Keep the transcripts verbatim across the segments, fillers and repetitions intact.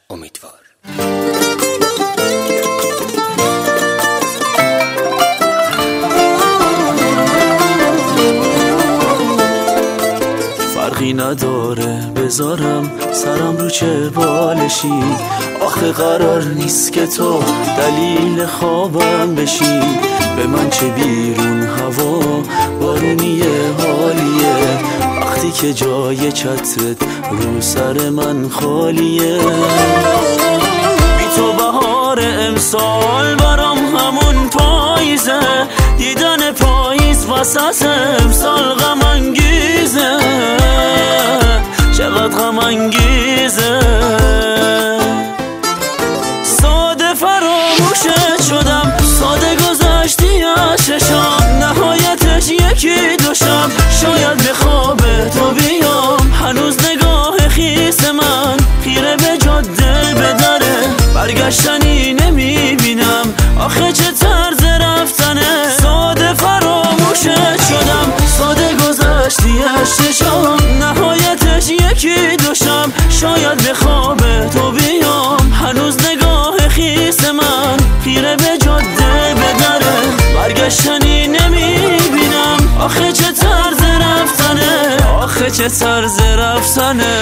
امیدوار. فرقی نداره بذارم سرم رو چه بالشی، آخه قرار نیست که تو دلیل خوابم بشی. به من چه بیرون هوا بارونیه حالیه، وقتی که جای چترت رو سر من خالیه. بی تو بهار امسال برام همون پاییزه، دیدن پاییز وسط امسال غم انگیزه، چقدر غم انگیزه. ساده فراموشت شدم، ساده گذشتی از چشام، نهایتش یکی دوشم، شاید به خواب تو بیام. هنوز نگاه خیس من خیره به جاده به دره، برگشتنی نمیبینم، آخه چه طرز رفتنه. ساده فراموشت شدم، ساده گذشتی از چشام، نهایتش یکی دوشم، شاید به خواب تو بیام. هنوز نگاه خیس من خیره به جاده به دره، برگشتنی نمیبینم، آخه چه طرز رفتنه، آخه چه طرز رفتنه.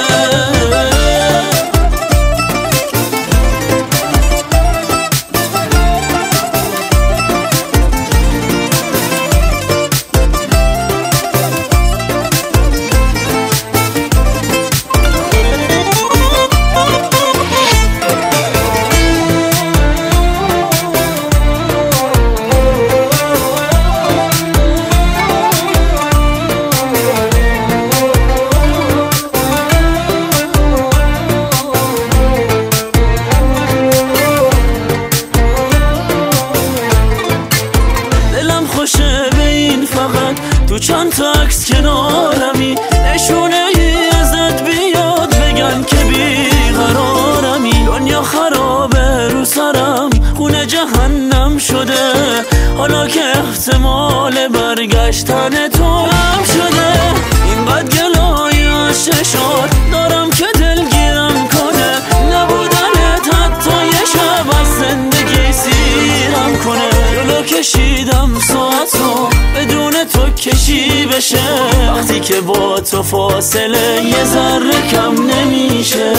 تو چند تا عکس کنارمی، نشونه ای ازت بیاد بگن که بیقرارمی. دنیا خرابه رو سرم، خونه جهنم شده، حالا که احتمال برگشتن تو هم شده. اینقدر گلای از چشات دارم که دلگیرم کنه، نبودنت حتی یه شب از زندگی سیرم کنه. جلو کشیدم ساعتو بدون تو کشی بشه، وقتی که با تو فاصله یه ذره کم نمیشه.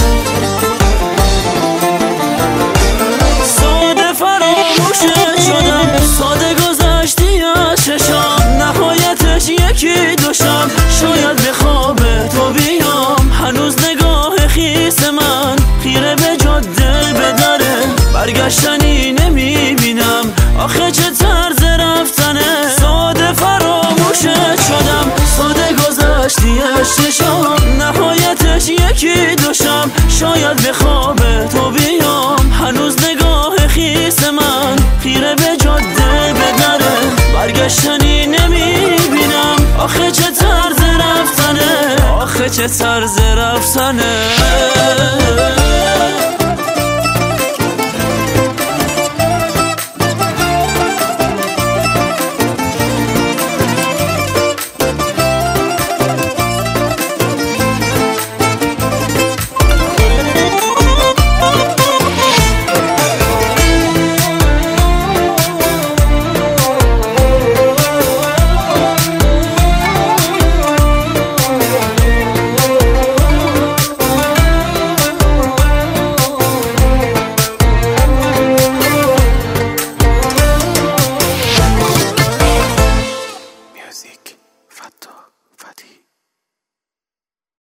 ساده فراموشت شدم، ساده گذشتی از چشام، نهایتش یکی دوشم، شاید به خواب تو بیام. هنوز نگاه خیس من خیره به جاده به دره، برگشتنی نمیبینم، آخه چه طرز رفتنه. ساده فراموشت شدم، ساده گذشتی از چشام، نهایتش یکی دوشم، شاید به خواب تو بیام. هنوز نگاه خیس من خیره به جاده به دره، برگشتنی نمیبینم، آخه چه طرز رفتنه، آخه چه طرز رفتنه.